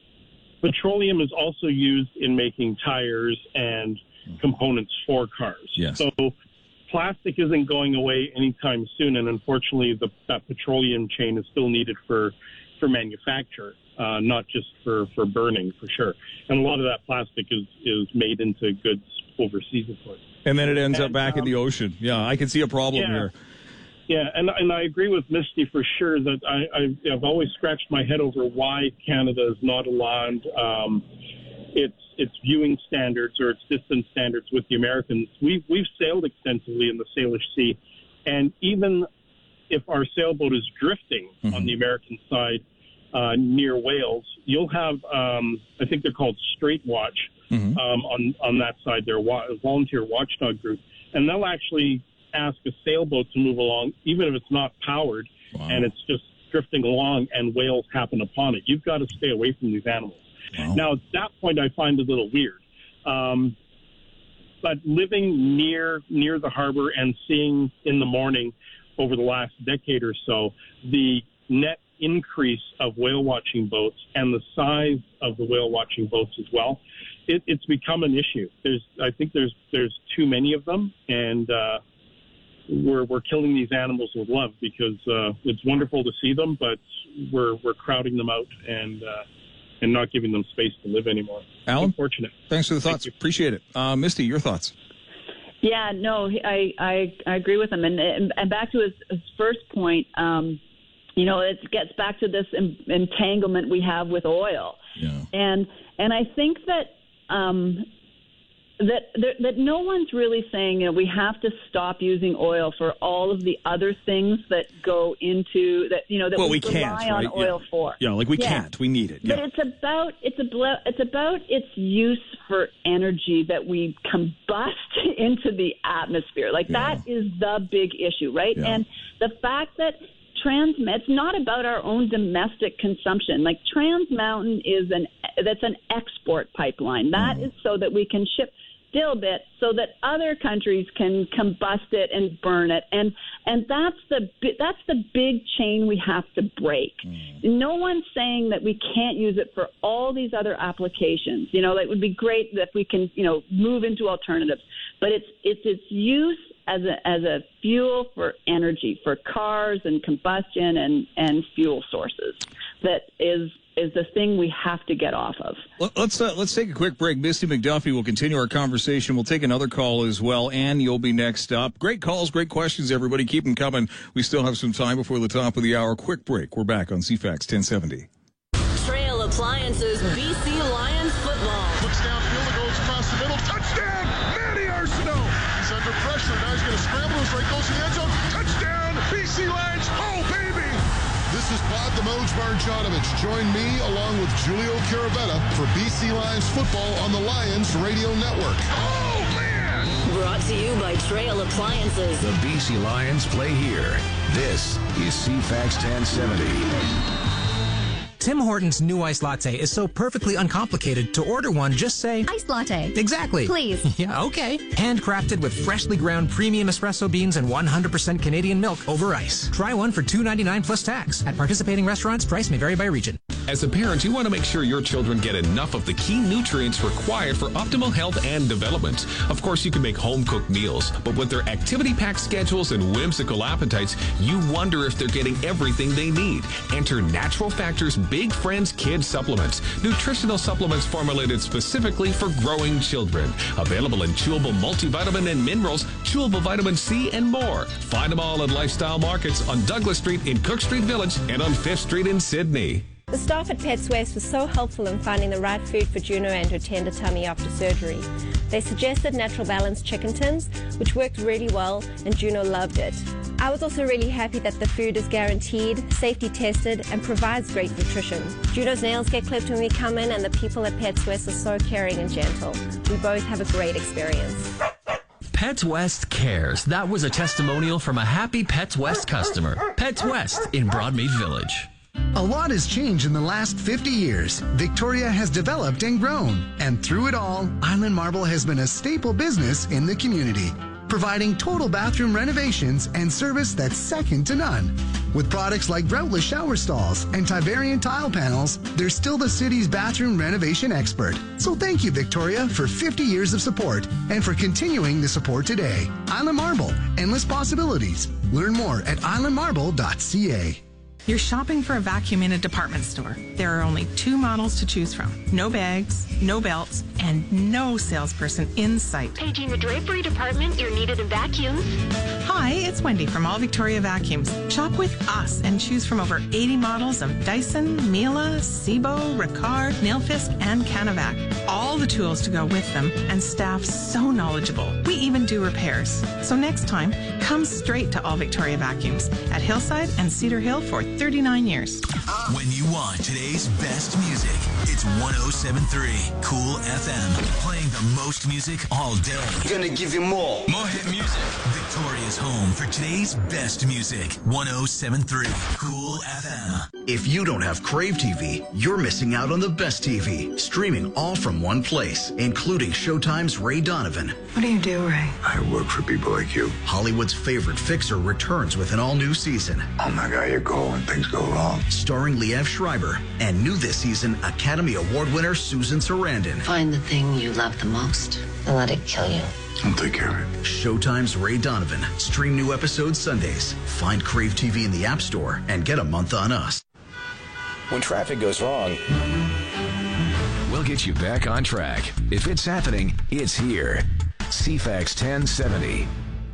petroleum is also used in making tires and mm-hmm. components for cars. Yes. So plastic isn't going away anytime soon, and unfortunately the, that petroleum chain is still needed for, for manufacture, uh, not just for, for burning, for sure. And a lot of that plastic is, is made into goods overseas, of course. And then it ends and, up back um, in the ocean. Yeah, I can see a problem yeah, here. Yeah, and and I agree with Misty for sure that I, I, I've always scratched my head over why Canada is not allowed um, its its viewing standards or its distance standards with the Americans. We've we've sailed extensively in the Salish Sea, and even if our sailboat is drifting mm-hmm. on the American side uh, near Wales, you'll have um, I think they're called Strait Watch mm-hmm. um, on on that side. They're a volunteer watchdog group, and they'll actually ask a sailboat to move along, even if it's not powered, wow. and it's just drifting along, and whales happen upon it. You've got to stay away from these animals. Wow. Now, at that point, I find it a little weird. Um, but living near near the harbor and seeing in the morning over the last decade or so the net increase of whale watching boats and the size of the whale watching boats as well, it, it's become an issue. There's, I think there's there's too many of them, and uh, we're we're killing these animals with love because uh, it's wonderful to see them, but we're we're crowding them out and. Uh, and not giving them space to live anymore. Alan? Unfortunate. Thanks for the thoughts. Appreciate it. Uh, Misty, your thoughts? Yeah, no, I, I, I agree with him. And, and, and back to his, his first point, um, you know, it gets back to this en- entanglement we have with oil. Yeah. And and I think that um, that, that that no one's really saying, you know, we have to stop using oil for all of the other things that go into that, you know, that well, we, we rely can't, on right? oil yeah. for. Yeah, like we yeah. can't. We need it. But yeah. it's about it's about it's about its use for energy that we combust into the atmosphere. Like yeah. that is the big issue, right? Yeah. And the fact that Trans, it's not about our own domestic consumption. Like Trans Mountain is an that's an export pipeline. That mm. is so that we can ship dilbit so that other countries can combust it and burn it, and and that's the that's the big chain we have to break. Mm. No one's saying that we can't use it for all these other applications. You know, it would be great if we can, you know, move into alternatives, but it's it's its use as a as a fuel for energy for cars and combustion and and fuel sources that is. is the thing we have to get off of. Let's uh, let's take a quick break. Misty McDuffie will continue our conversation. We'll take another call as well. Ann, you'll be next up. Great calls, great questions, everybody. Keep them coming. We still have some time before the top of the hour. Quick break. We're back on C FAX ten seventy. Trail Appliances B C Lions football. Looks downfield, it goes across the middle. Touchdown, Manny Arsenault. He's under pressure. Now he's going to scramble. His right goes to the end zone. Touchdown, B C Lions. Oh, baby. This is Bob the Moj Marjanovic. Join me along with Julio Caravetta for B C Lions football on the Lions Radio Network. Oh, man! Brought to you by Trail Appliances. The B C Lions play here. This is C FAX ten seventy. Tim Hortons' new iced latte is so perfectly uncomplicated. To order one, just say... Iced latte. Exactly. Please. Yeah, okay. Handcrafted with freshly ground premium espresso beans and one hundred percent Canadian milk over ice. Try one for two ninety-nine plus tax. At participating restaurants, price may vary by region. As a parent, you want to make sure your children get enough of the key nutrients required for optimal health and development. Of course, you can make home-cooked meals, but with their activity-packed schedules and whimsical appetites, you wonder if they're getting everything they need. Enter Natural Factors Big Friends Kids Supplements, nutritional supplements formulated specifically for growing children. Available in chewable multivitamin and minerals, chewable vitamin C, and more. Find them all at Lifestyle Markets on Douglas Street in Cook Street Village and on Fifth Street in Sydney. The staff at Pets West was so helpful in finding the right food for Juno and her tender tummy after surgery. They suggested Natural Balance chicken tins, which worked really well, and Juno loved it. I was also really happy that the food is guaranteed, safety tested, and provides great nutrition. Juno's nails get clipped when we come in, and the people at Pets West are so caring and gentle. We both have a great experience. Pets West cares. That was a testimonial from a happy Pets West customer. Pets West in Broadmead Village. A lot has changed in the last fifty years. Victoria has developed and grown, and through it all, Island Marble has been a staple business in the community, providing total bathroom renovations and service that's second to none. With products like Browtless shower stalls and Tiberian tile panels, they're still the city's bathroom renovation expert. So thank you, Victoria, for fifty years of support and for continuing the support today. Island Marble, endless possibilities. Learn more at island marble dot c a. You're shopping for a vacuum in a department store. There are only two models to choose from. No bags, no belts, and no salesperson in sight. Paging the drapery department, you're needed in vacuums. Hi, it's Wendy from All Victoria Vacuums. Shop with us and choose from over eighty models of Dyson, Miele, Sebo, Ricard, Nailfist, and Canavac. All the tools to go with them, and staff so knowledgeable. We even do repairs. So next time, come straight to All Victoria Vacuums at Hillside and Cedar Hill for thirty-nine years. When you want today's best music, it's one oh seven point three Cool F M. Playing the most music all day. Gonna give you more. More hit music. Victoria's home for today's best music. one oh seven point three Cool F M. If you don't have Crave T V, you're missing out on the best T V. Streaming all from one place, including Showtime's Ray Donovan. What do you do, Ray? I work for people like you. Hollywood's favorite fixer returns with an all-new season. Oh my God, you go when things go wrong. Starring Liev Schreiber and new this season, Academy Award winner Susan Sarandon. Find the thing you love the most and let it kill you. I'll take care of it. Showtime's Ray Donovan. Stream new episodes Sundays. Find Crave T V in the App Store and get a month on us. When traffic goes wrong, we'll get you back on track. If it's happening, it's here. C FAX ten seventy.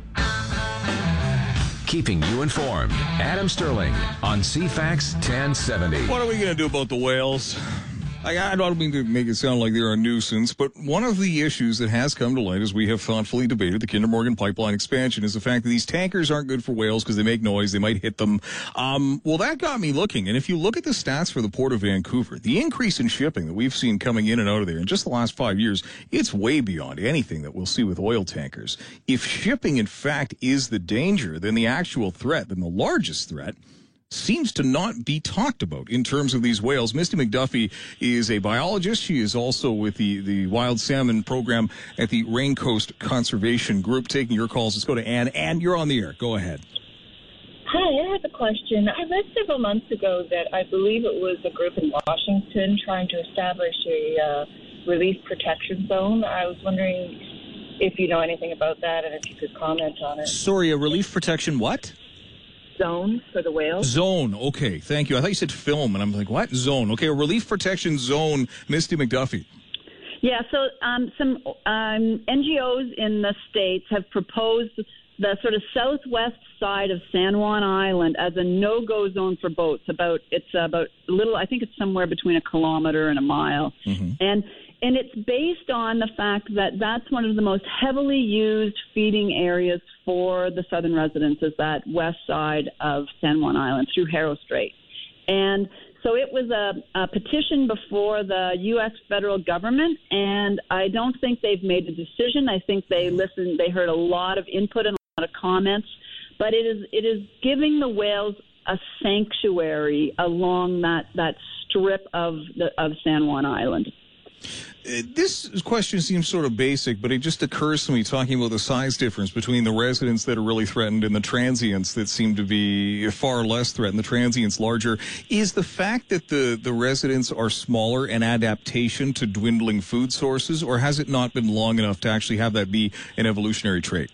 Keeping you informed. Adam Sterling on C FAX ten seventy. What are we going to do about the whales? I, I don't mean to make it sound like they're a nuisance, but one of the issues that has come to light as we have thoughtfully debated the Kinder Morgan pipeline expansion is the fact that these tankers aren't good for whales because they make noise, they might hit them. Um, well, that got me looking, and if you look at the stats for the Port of Vancouver, the increase in shipping that we've seen coming in and out of there in just the last five years, it's way beyond anything that we'll see with oil tankers. If shipping, in fact, is the danger, then the actual threat, then the largest threat, seems to not be talked about in terms of these whales. Misty McDuffie is a biologist. She is also with the, the wild salmon program at the Rain Coast Conservation Group. Taking your calls. Let's go to Anne. Anne, you're on the air. Go ahead. Hi, I have a question. I read several months ago that I believe it was a group in Washington trying to establish a uh, relief protection zone. I was wondering if you know anything about that and if you could comment on it. Sorry, a relief protection what? Zone for the whales. Zone. Okay, thank you. I thought you said film, and I'm like, what? Zone. Okay, a relief protection zone. Misty McDuffie. Yeah, so um, some um, N G Os in the States have proposed the sort of southwest side of San Juan Island as a no-go zone for boats. About It's about a little, I think it's somewhere between a kilometer and a mile. Mm-hmm. And And it's based on the fact that that's one of the most heavily used feeding areas for the southern residents is that west side of San Juan Island through Harrow Strait. And so it was a, a petition before the U S federal government, and I don't think they've made a decision. I think they listened, they heard a lot of input and a lot of comments, but it is it is giving the whales a sanctuary along that, that strip of the, of San Juan Island. This question seems sort of basic, but it just occurs to me talking about the size difference between the residents that are really threatened and the transients that seem to be far less threatened, the transients larger. Is the fact that the, the residents are smaller an adaptation to dwindling food sources, or has it not been long enough to actually have that be an evolutionary trait?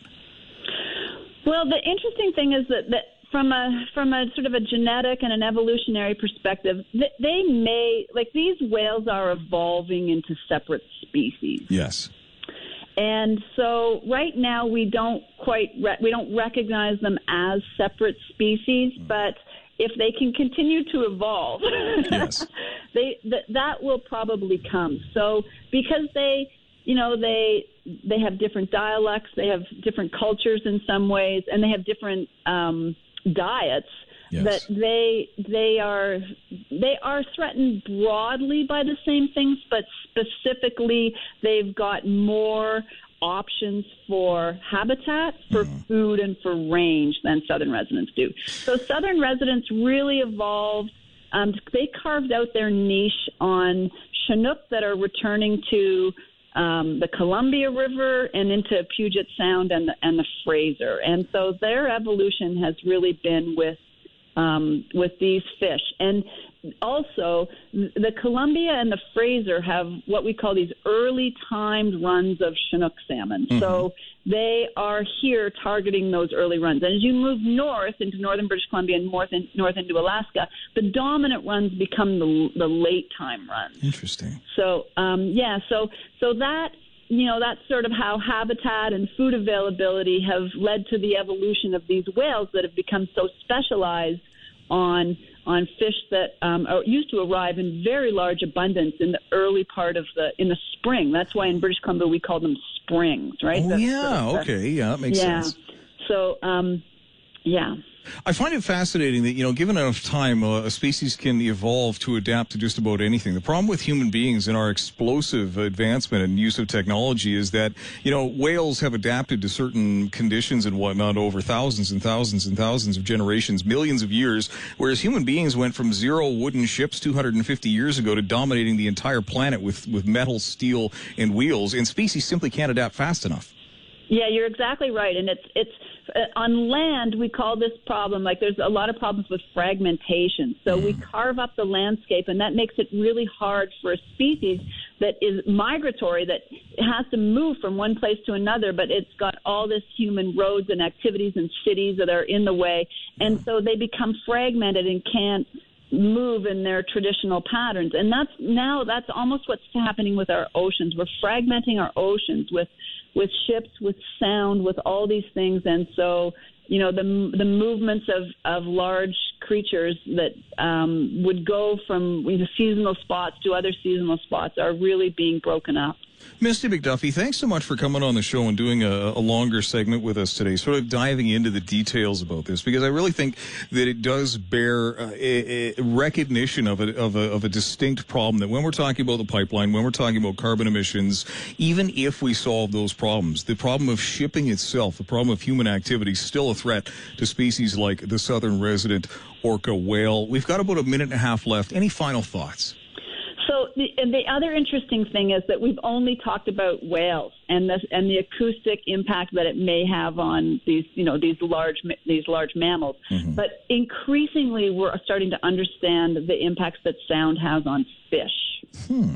Well, the interesting thing is that, that From a from a sort of a genetic and an evolutionary perspective, they may, like these whales are evolving into separate species. Yes. And so right now we don't quite, re- we don't recognize them as separate species, but if they can continue to evolve, yes. they th- that will probably come. So because they, you know, they they have different dialects, they have different cultures in some ways, and they have different um diets, yes. that they they are they are threatened broadly by the same things, but specifically they've got more options for habitat, for mm-hmm. food, and for range than southern residents do. So southern residents really evolved. Um, they carved out their niche on Chinook that are returning to Um, the Columbia River and into Puget Sound and the, and the Fraser. And so their evolution has really been with um, with these fish. And also, the Columbia and the Fraser have what we call these early timed runs of Chinook salmon. Mm-hmm. So they are here targeting those early runs. And as you move north into northern British Columbia and north, in, north into Alaska, the dominant runs become the, the late time runs. Interesting. So, um, yeah, so so that, you know, that's sort of how habitat and food availability have led to the evolution of these whales that have become so specialized on on fish that um, are, used to arrive in very large abundance in the early part of the in the spring. That's why in British Columbia we call them springs, right? Oh, That's yeah, sort of okay, yeah, that makes yeah. sense. So, um, yeah. I find it fascinating that, you know, given enough time, uh, a species can evolve to adapt to just about anything. The problem with human beings and our explosive advancement and use of technology is that, you know, whales have adapted to certain conditions and whatnot over thousands and thousands and thousands of generations, millions of years, whereas human beings went from zero wooden ships two hundred fifty years ago to dominating the entire planet with, with metal, steel, and wheels, and species simply can't adapt fast enough. Yeah, you're exactly right. And it's it's uh, on land, we call this problem, like there's a lot of problems with fragmentation. So mm. we carve up the landscape, and that makes it really hard for a species that is migratory, that has to move from one place to another, but it's got all this human roads and activities and cities that are in the way. And so they become fragmented and can't move in their traditional patterns. And that's now that's almost what's happening with our oceans. We're fragmenting our oceans with with ships, with sound, with all these things. And so, you know, the the movements of, of large creatures that um, would go from you know, seasonal spots to other seasonal spots are really being broken up. Misty McDuffie, thanks so much for coming on the show and doing a, a longer segment with us today, sort of diving into the details about this, because I really think that it does bear uh, a, a recognition of a, of, a, of a distinct problem, that when we're talking about the pipeline, when we're talking about carbon emissions, even if we solve those problems, the problem of shipping itself, the problem of human activity, is still a threat to species like the southern resident orca whale. We've got about a minute and a half left. Any final thoughts? So the, and the other interesting thing is that we've only talked about whales and the and the acoustic impact that it may have on these you know these large these large mammals. Mm-hmm. But increasingly, we're starting to understand the impacts that sound has on fish. Hmm.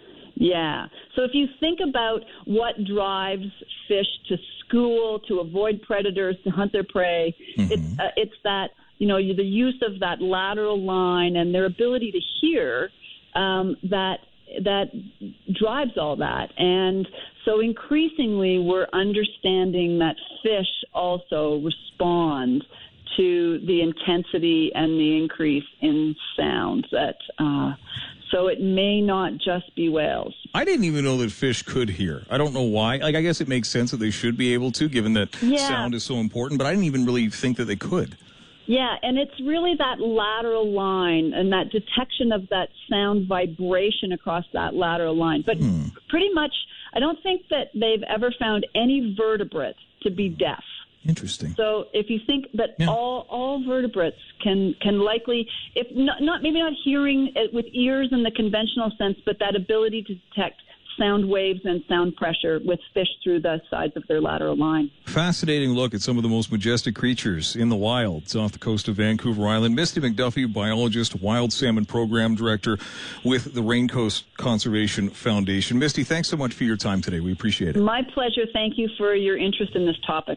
Yeah. So if you think about what drives fish to school, to avoid predators, to hunt their prey, mm-hmm. it's uh, it's that you know the use of that lateral line and their ability to hear. Um, that that drives all that. And so increasingly we're understanding that fish also respond to the intensity and the increase in sound. That uh, so it may not just be whales. I didn't even know that fish could hear. I don't know why. Like, I guess it makes sense that they should be able to, given that yeah. sound is so important, but I didn't even really think that they could. Yeah, and it's really that lateral line and that detection of that sound vibration across that lateral line. But hmm. pretty much, I don't think that they've ever found any vertebrate to be deaf. Interesting. So if you think that yeah. all all vertebrates can can likely, if not, not maybe not hearing it with ears in the conventional sense, but that ability to detect sound waves and sound pressure with fish through the sides of their lateral line. Fascinating look at some of the most majestic creatures in the wild. It's off the coast of Vancouver Island. Misty McDuffie, biologist, wild salmon program director with the Raincoast Conservation Foundation. Misty, thanks so much for your time today. We appreciate it. My pleasure. Thank you for your interest in this topic.